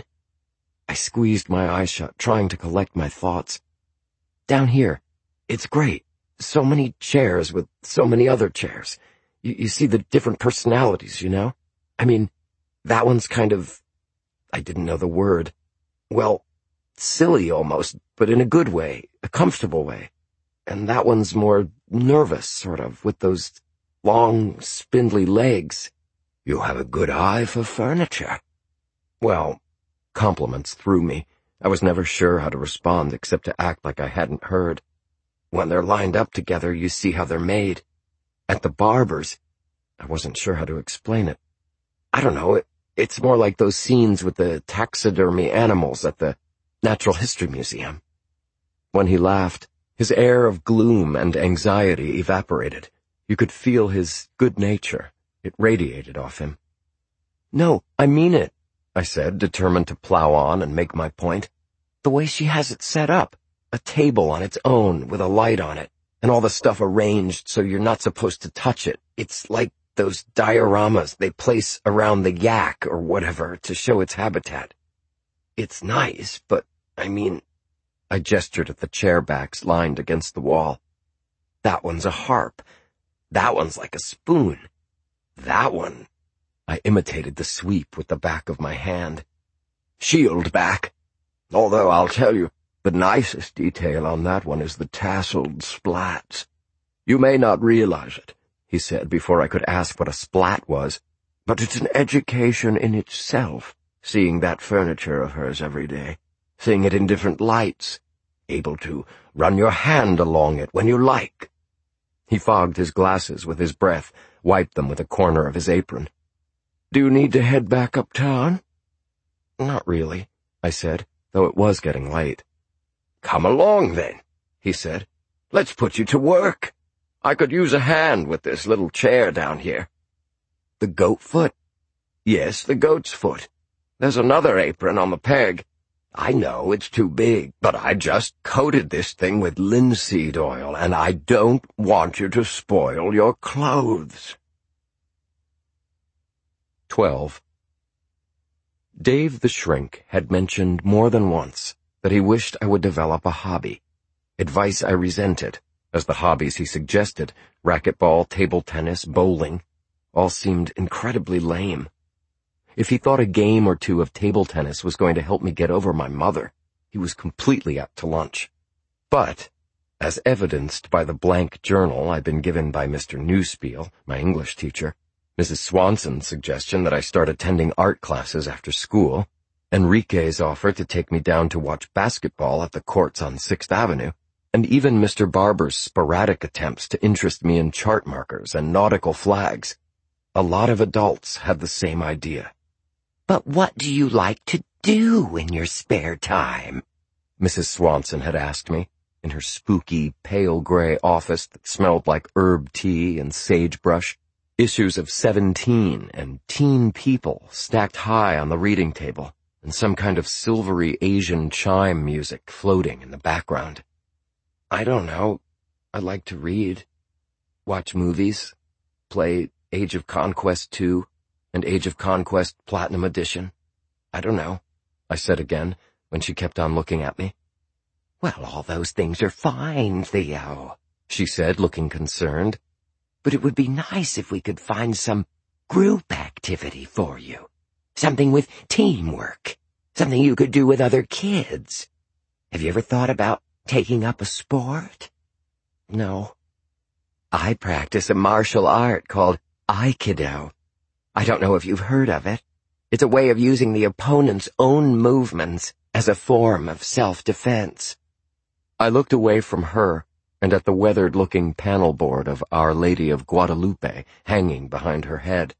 I squeezed my eyes shut, trying to collect my thoughts. "Down here, it's great. So many chairs with so many other chairs. You see the different personalities, you know? I mean, that one's kind of— I didn't know the word. Well, silly almost, but in a good way, a comfortable way. And that one's more nervous, sort of, with those long, spindly legs." "You have a good eye for furniture." Well, compliments threw me. I was never sure how to respond except to act like I hadn't heard. When they're lined up together, you see how they're made. At the Barbers, I wasn't sure how to explain it. I don't know, it's more like those scenes with the taxidermy animals at the Natural History Museum. When he laughed, his air of gloom and anxiety evaporated. You could feel his good nature. It radiated off him. "No, I mean it," I said, determined to plow on and make my point. "The way she has it set up. A table on its own with a light on it, and all the stuff arranged so you're not supposed to touch it. It's like those dioramas they place around the yak or whatever to show its habitat. It's nice, but, I mean—" I gestured at the chair backs lined against the wall. "That one's a harp. That one's like a spoon. That one—" I imitated the sweep with the back of my hand. "Shield back. Although I'll tell you, the nicest detail on that one is the tasseled splats. You may not realize it," he said before I could ask what a splat was, "but it's an education in itself, seeing that furniture of hers every day, seeing it in different lights, able to run your hand along it when you like." He fogged his glasses with his breath, wiped them with a corner of his apron. "Do you need to head back uptown?" "Not really," I said, though it was getting late. "Come along, then," he said. "Let's put you to work. I could use a hand with this little chair down here." "The goat foot?" "Yes, the goat's foot. There's another apron on the peg. I know it's too big, but I just coated this thing with linseed oil, and I don't want you to spoil your clothes." 12. Dave the Shrink had mentioned more than once that he wished I would develop a hobby. Advice I resented, as the hobbies he suggested, racquetball, table tennis, bowling, all seemed incredibly lame. If he thought a game or two of table tennis was going to help me get over my mother, he was completely up to lunch. But, as evidenced by the blank journal I'd been given by Mr. Newspiel, my English teacher, Mrs. Swanson's suggestion that I start attending art classes after school, Enrique's offer to take me down to watch basketball at the courts on 6th Avenue, and even Mr. Barber's sporadic attempts to interest me in chart markers and nautical flags, a lot of adults had the same idea. "But what do you like to do in your spare time?" Mrs. Swanson had asked me, in her spooky, pale gray office that smelled like herb tea and sagebrush, issues of 17 and Teen People stacked high on the reading table, and some kind of silvery Asian chime music floating in the background. I don't know. I like to read, watch movies, play Age of Conquest 2 and Age of Conquest Platinum Edition. I don't know, I said again, when she kept on looking at me. "Well, all those things are fine, Theo," she said, looking concerned. "But it would be nice if we could find some group activity for you. Something with teamwork. Something you could do with other kids. Have you ever thought about taking up a sport?" No. "I practice a martial art called Aikido. I don't know if you've heard of it. It's a way of using the opponent's own movements as a form of self-defense." I looked away from her and at the weathered-looking panel board of Our Lady of Guadalupe hanging behind her head.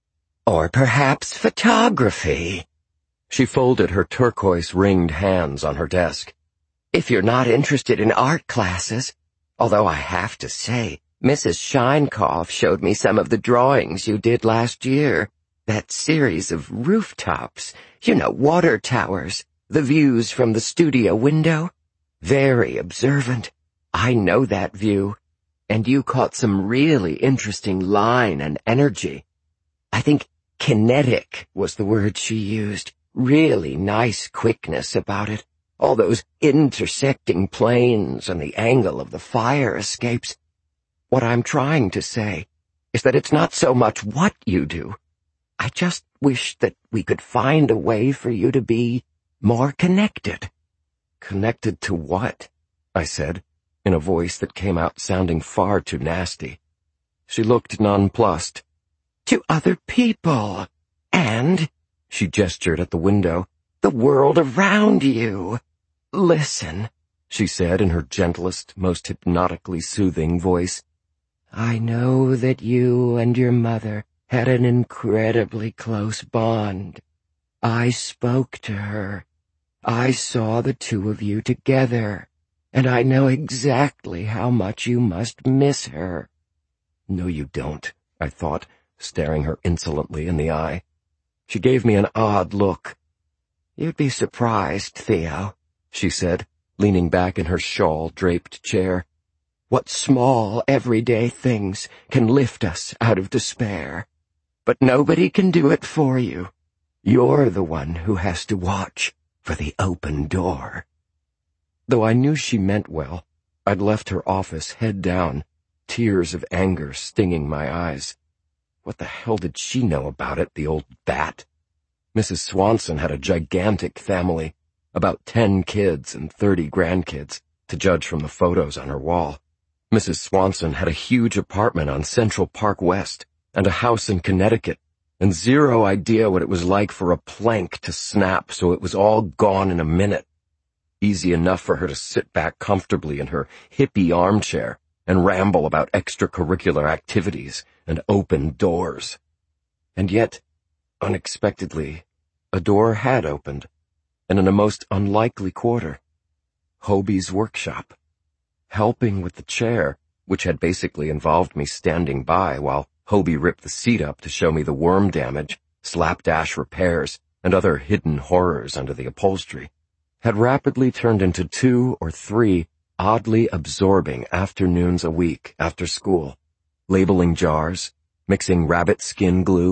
"Or perhaps photography." She folded her turquoise-ringed hands on her desk. "If you're not interested in art classes, although I have to say, Mrs. Shinekoff showed me some of the drawings you did last year. That series of rooftops, water towers, the views from the studio window. Very observant. I know that view. And you caught some really interesting line and energy. I think kinetic was the word she used. Really nice quickness about it. All those intersecting planes and the angle of the fire escapes. What I'm trying to say is that it's not so much what you do. I just wish that we could find a way for you to be more connected." "Connected to what?" I said, in a voice that came out sounding far too nasty. She looked nonplussed. "To other people. And," she gestured at the window, "the world around you. Listen," she said in her gentlest, most hypnotically soothing voice. "I know that you and your mother had an incredibly close bond. I spoke to her. I saw the two of you together, and I know exactly how much you must miss her." "No, you don't," I thought, staring her insolently in the eye. She gave me an odd look. "You'd be surprised, Theo," she said, leaning back in her shawl-draped chair. "What small, everyday things can lift us out of despair. But nobody can do it for you. You're the one who has to watch for the open door." Though I knew she meant well, I'd left her office head down, tears of anger stinging my eyes. What the hell did she know about it, the old bat? Mrs. Swanson had a gigantic family, about 10 kids and 30 grandkids, to judge from the photos on her wall. Mrs. Swanson had a huge apartment on Central Park West and a house in Connecticut, and zero idea what it was like for a plank to snap so it was all gone in a minute. Easy enough for her to sit back comfortably in her hippie armchair and ramble about extracurricular activities and open doors. And yet, unexpectedly, a door had opened, and in a most unlikely quarter. Hobie's workshop. Helping with the chair, which had basically involved me standing by while Hobie ripped the seat up to show me the worm damage, slapdash repairs, and other hidden horrors under the upholstery, had rapidly turned into 2 or 3 oddly absorbing afternoons a week after school, labeling jars, mixing rabbit skin glue,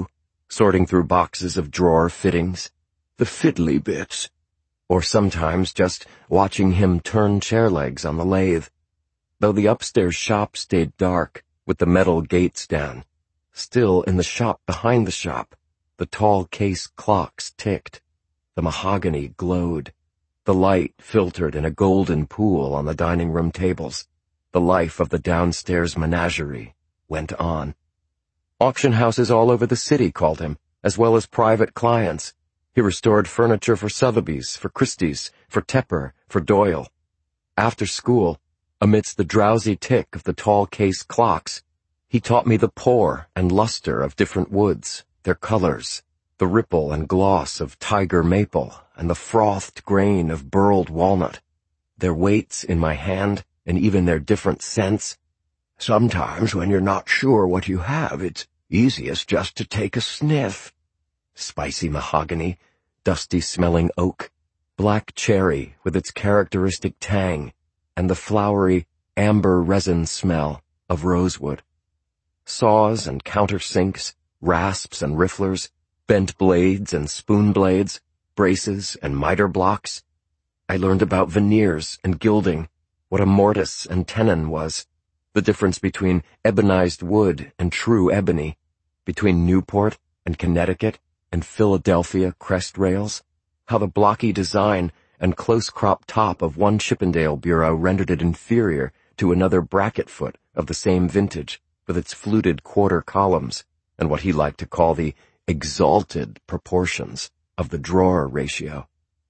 sorting through boxes of drawer fittings, the fiddly bits, or sometimes just watching him turn chair legs on the lathe. Though the upstairs shop stayed dark, with the metal gates down, still in the shop behind the shop, the tall case clocks ticked, the mahogany glowed, the light filtered in a golden pool on the dining room tables. The life of the downstairs menagerie went on. Auction houses all over the city called him, as well as private clients. He restored furniture for Sotheby's, for Christie's, for Tepper, for Doyle. After school, amidst the drowsy tick of the tall case clocks, he taught me the pour and luster of different woods, their colors, the ripple and gloss of tiger maple and the frothed grain of burled walnut, their weights in my hand and even their different scents. Sometimes when you're not sure what you have, it's easiest just to take a sniff. Spicy mahogany, dusty-smelling oak, black cherry with its characteristic tang, and the flowery amber resin smell of rosewood. Saws and countersinks, rasps and rifflers, bent blades and spoon blades, braces and miter blocks. I learned about veneers and gilding, what a mortise and tenon was, the difference between ebonized wood and true ebony, between Newport and Connecticut and Philadelphia crest rails, how the blocky design and close-cropped top of one Chippendale bureau rendered it inferior to another bracket foot of the same vintage, with its fluted quarter columns, and what he liked to call the exalted proportions of the drawer ratio.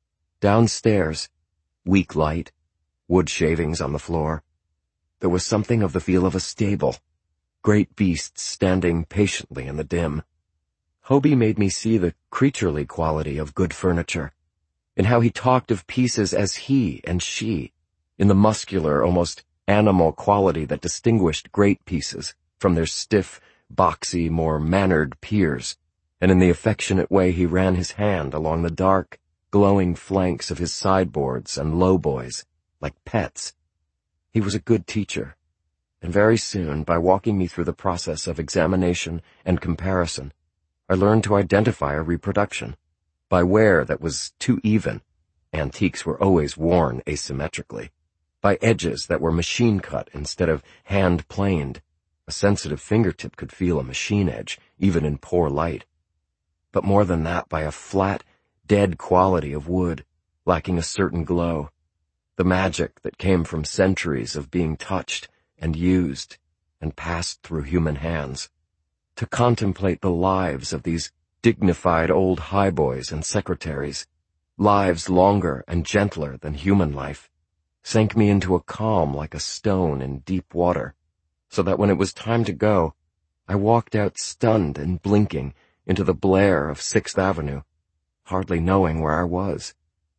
Downstairs, weak light, wood shavings on the floor. There was something of the feel of a stable, great beasts standing patiently in the dim. Hobie made me see the creaturely quality of good furniture, in how he talked of pieces as he and she, in the muscular, almost animal quality that distinguished great pieces from their stiff, boxy, more mannered peers, and in the affectionate way he ran his hand along the dark, glowing flanks of his sideboards and lowboys, like pets. He was a good teacher, and very soon, by walking me through the process of examination and comparison, I learned to identify a reproduction, by wear that was too even — antiques were always worn asymmetrically — by edges that were machine-cut instead of hand-planed. A sensitive fingertip could feel a machine edge, even in poor light. But more than that, by a flat, dead quality of wood, lacking a certain glow, the magic that came from centuries of being touched and used and passed through human hands. To contemplate the lives of these dignified old highboys and secretaries, lives longer and gentler than human life, sank me into a calm like a stone in deep water, so that when it was time to go, I walked out stunned and blinking into the blare of 6th Avenue, hardly knowing where I was.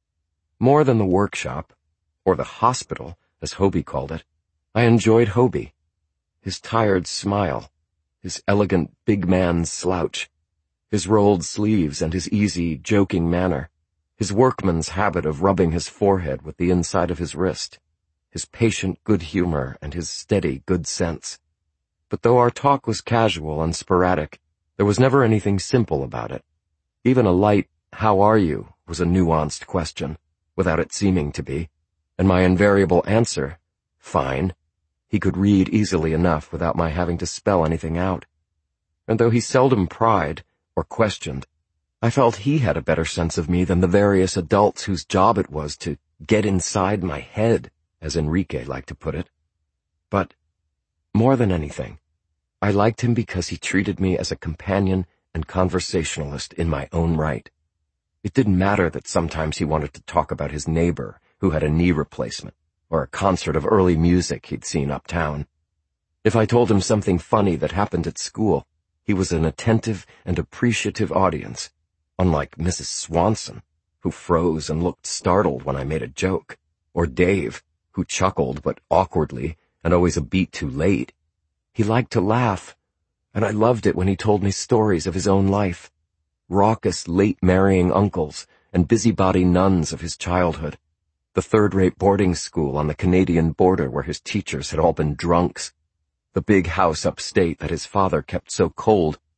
More than the workshop, or the hospital, as Hobie called it, I enjoyed Hobie, his tired smile, his elegant big man's slouch, his rolled sleeves and his easy, joking manner, his workman's habit of rubbing his forehead with the inside of his wrist, his patient good humor and his steady good sense. But though our talk was casual and sporadic, there was never anything simple about it. Even a light "How are you?" was a nuanced question, without it seeming to be, and my invariable answer, "Fine," he could read easily enough without my having to spell anything out. And though he seldom pried or questioned, I felt he had a better sense of me than the various adults whose job it was to get inside my head, as Enrique liked to put it. But, more than anything, I liked him because he treated me as a companion and conversationalist in my own right. It didn't matter that sometimes he wanted to talk about his neighbor who had a knee replacement, or a concert of early music he'd seen uptown. If I told him something funny that happened at school, he was an attentive and appreciative audience, unlike Mrs. Swanson, who froze and looked startled when I made a joke, or Dave, who chuckled but awkwardly and always a beat too late. He liked to laugh, and I loved it when he told me stories of his own life, raucous late-marrying uncles and busybody nuns of his childhood, the third-rate boarding school on the Canadian border where his teachers had all been drunks, the big house upstate that his father kept so cold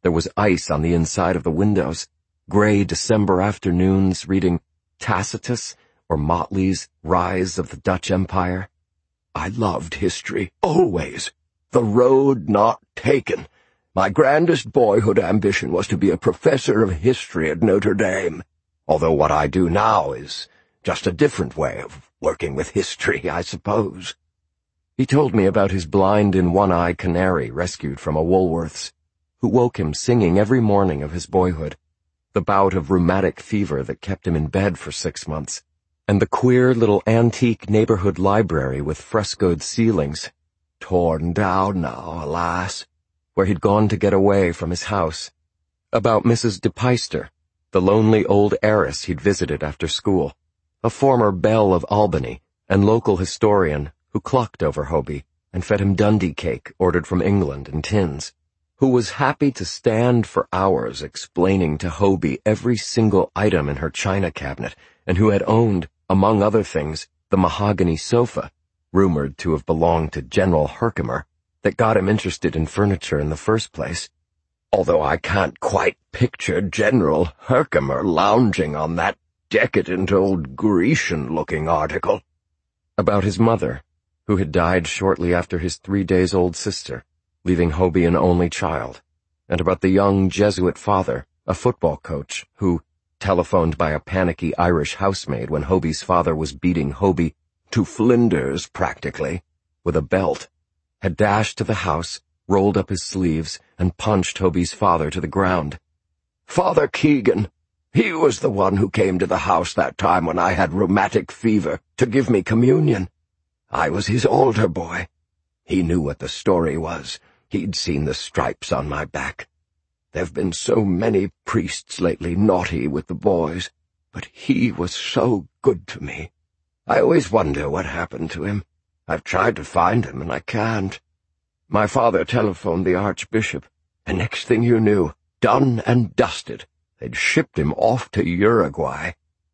There was ice on the inside of the windows. Gray December afternoons reading Tacitus or Motley's Rise of the Dutch Empire. I loved history, always. The road not taken. My grandest boyhood ambition was to be a professor of history at Notre Dame, although what I do now is just a different way of working with history, I suppose. He told me about his blind-in-one-eye canary rescued from a Woolworth's, who woke him singing every morning of his boyhood, the bout of rheumatic fever that kept him in bed for 6 months, and the queer little antique neighborhood library with frescoed ceilings, torn down now, alas, where he'd gone to get away from his house, about Mrs. de Peyster, the lonely old heiress he'd visited after school, a former belle of Albany and local historian who clucked over Hobie and fed him Dundee cake ordered from England in tins, who was happy to stand for hours explaining to Hobie every single item in her china cabinet, and who had owned, among other things, the mahogany sofa, rumored to have belonged to General Herkimer, that got him interested in furniture in the first place, although I can't quite picture General Herkimer lounging on that decadent old Grecian-looking article. About his mother, who had died shortly after his 3-days-old sister, leaving Hobie an only child, and about the young Jesuit father, a football coach, who, telephoned by a panicky Irish housemaid when Hobie's father was beating Hobie to flinders, practically, with a belt, had dashed to the house, rolled up his sleeves, and punched Hobie's father to the ground. Father Keegan, he was the one who came to the house that time when I had rheumatic fever to give me communion. I was his altar boy. He knew what the story was. He'd seen the stripes on my back. There've been so many priests lately naughty with the boys, but he was so good to me. I always wonder what happened to him. I've tried to find him, and I can't. My father telephoned the Archbishop, and next thing you knew, done and dusted, they'd shipped him off to Uruguay.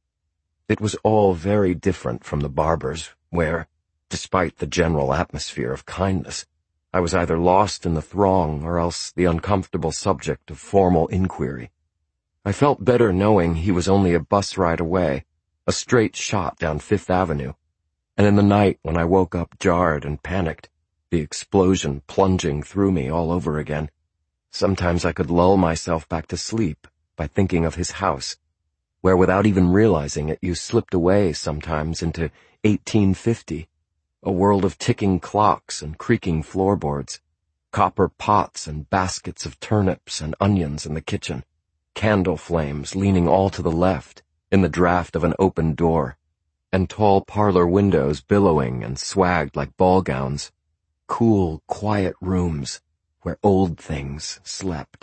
It was all very different from the Barbers, where, despite the general atmosphere of kindness, I was either lost in the throng or else the uncomfortable subject of formal inquiry. I felt better knowing he was only a bus ride away, a straight shot down Fifth Avenue, and in the night when I woke up jarred and panicked, the explosion plunging through me all over again, sometimes I could lull myself back to sleep by thinking of his house, where without even realizing it you slipped away sometimes into 1850, a world of ticking clocks and creaking floorboards, copper pots and baskets of turnips and onions in the kitchen, candle flames leaning all to the left in the draft of an open door, and tall parlor windows billowing and swagged like ball gowns, cool, quiet rooms where old things slept.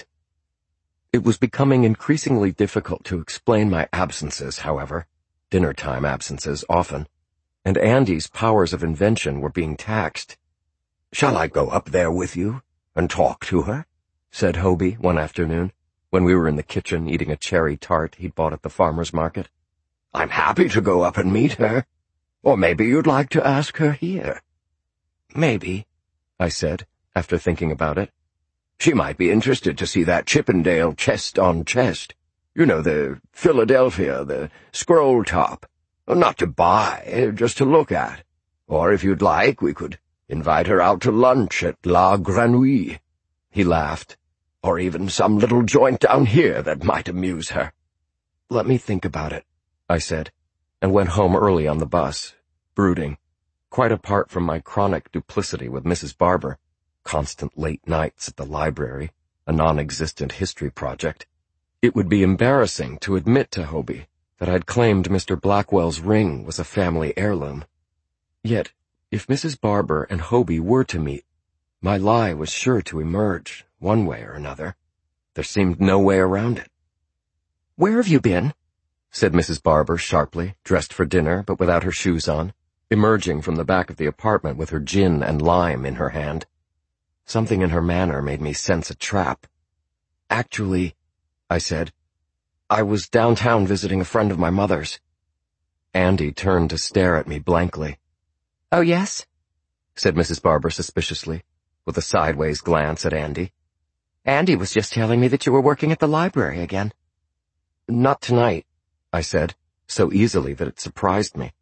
It was becoming increasingly difficult to explain my absences, however, dinner-time absences often, and Andy's powers of invention were being taxed. "Shall I go up there with you and talk to her?" said Hobie one afternoon, when we were in the kitchen eating a cherry tart he'd bought at the farmer's market. "I'm happy to go up and meet her. Or maybe you'd like to ask her here." "Maybe," I said, after thinking about it. "She might be interested to see that Chippendale chest-on-chest. You know, the Philadelphia, the scroll top. Not to buy, just to look at. Or if you'd like, we could invite her out to lunch at La Grenouille." He laughed. "Or even some little joint down here that might amuse her." "Let me think about it," I said, and went home early on the bus, brooding, quite apart from my chronic duplicity with Mrs. Barber, constant late nights at the library, a non-existent history project. It would be embarrassing to admit to Hobie that I'd claimed Mr. Blackwell's ring was a family heirloom. Yet, if Mrs. Barber and Hobie were to meet, my lie was sure to emerge, one way or another. There seemed no way around it. "Where have you been?" said Mrs. Barber sharply, dressed for dinner but without her shoes on, emerging from the back of the apartment with her gin and lime in her hand. Something in her manner made me sense a trap. "Actually," I said, "I was downtown visiting a friend of my mother's." Andy turned to stare at me blankly. "Oh, yes?" said Mrs. Barber suspiciously, with a sideways glance at Andy. Andy was just telling me that you were working at the library again. Not tonight, I said, so easily that it surprised me.